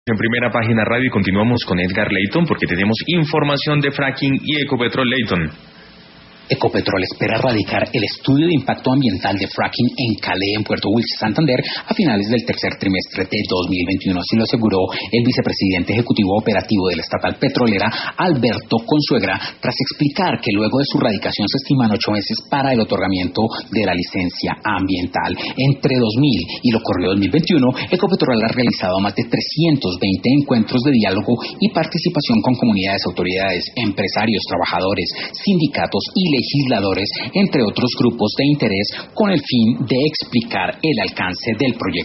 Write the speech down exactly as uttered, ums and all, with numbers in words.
En Primera Página Radio y continuamos con Edgar Leyton porque tenemos información de fracking y Ecopetrol. Leyton. Ecopetrol espera radicar el estudio de impacto ambiental de fracking en Calais, en Puerto Wilches, Santander, a finales del tercer trimestre de dos mil veintiuno. Así lo aseguró el vicepresidente ejecutivo operativo de la estatal petrolera, Alberto Consuegra, tras explicar que luego de su radicación se estiman ocho meses para el otorgamiento de la licencia ambiental. Entre dos mil y lo corrido dos mil veintiuno, Ecopetrol ha realizado más de trescientos veinte encuentros de diálogo y participación con comunidades, autoridades, empresarios, trabajadores, sindicatos y legisladores, entre otros grupos de interés, con el fin de explicar el alcance del proyecto